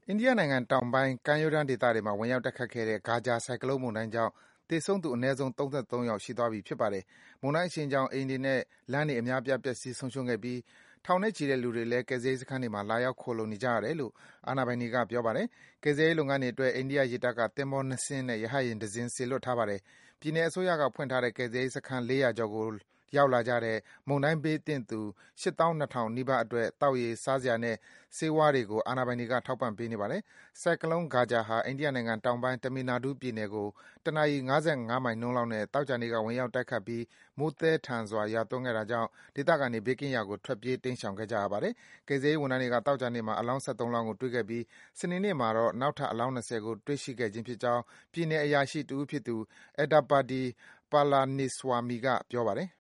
အိန္ဒိယနိုင်ငံတောင်ပိုင်း ကမ်းရိုးတန်းဒေသတွေမှာ ဝင်ရောက်တိုက်ခတ်ခဲ့တဲ့ Gaja ဆိုင်ကလုန်းမုန်တိုင်းကြောင့် သေဆုံးသူ အနည်းဆုံး ၃၃ ယောက် ရှိသွားပြီ ဖြစ်ပါတယ်။ မုန်တိုင်းအရှိန်ကြောင့် အိမ်တွေနဲ့ လမ်းတွေ အများအပြား ပျက်စီး ဆုံးရှုံးခဲ့ပြီး ထောင်နဲ့ချီတဲ့လူတွေလည်း ကယ်ဆယ်ရေးစခန်းတွေမှာ လာရောက် ခိုလှုံနေကြရတယ်လို့ အာဏာပိုင်တွေက ပြောပါတယ်။ ကယ်ဆယ်ရေးလုပ်ငန်းတွေအတွက် အိန္ဒိယရေတပ်က သင်္ဘော ၂ စင်းနဲ့ ရဟတ်ယာဉ် တစင်း စေလွတ်ထားပါတယ်။ ပြည်နယ်အစိုးရက ဖွင့်ထားတဲ့ ကယ်ဆယ်ရေးစခန်း ၄၀၀ ကျော်ကို ရောက်လာကြတဲ့ မုန်တိုင်းဘေးသင့်သူ ၈၂,၀၀၀ နီးပါးအတွက် သောက်ရေ၊ စားစရာနဲ့ ဆေးဝါးတွေကို အာဏာပိုင်တွေက ထောက်ပံ့ပေးနေပါတယ်။ ဆိုင်ကလုန်း Gaja ဟာ အိန္ဒိယနိုင်ငံတောင်ပိုင်း Tamil Nadu ပြည်နယ်ကို တနာရီ ၅၅ မိုင်နှုန်းလောက်နဲ့ သောကြာနေ့က ဝင်ရောက်တိုက်ခတ်ပြီး မိုးသည်းထန်စွာ ရွာသွန်းခဲ့တာကြောင့် ဒေသခံတွေ ဘေးကင်းရာကို ထွက်ပြေး တိမ်းရှောင်ခဲ့ကြရပါတယ်။ ကယ်ဆယ်ရေးဝန်ထမ်းတွေက သောကြာနေ့မှာ အလောင်း ၁၃ လောင်းကို တွေ့ခဲ့ပြီး စနေနေ့မှာတော့ နောက်ထပ် အလောင်း ၂၀ ကို တွေ့ရှိခဲ့ခြင်းဖြစ်ကြောင်း ပြည်နယ်အရာရှိတဦးဖြစ်သူ Eddapadi Palaniswamy က ပြောပါတယ်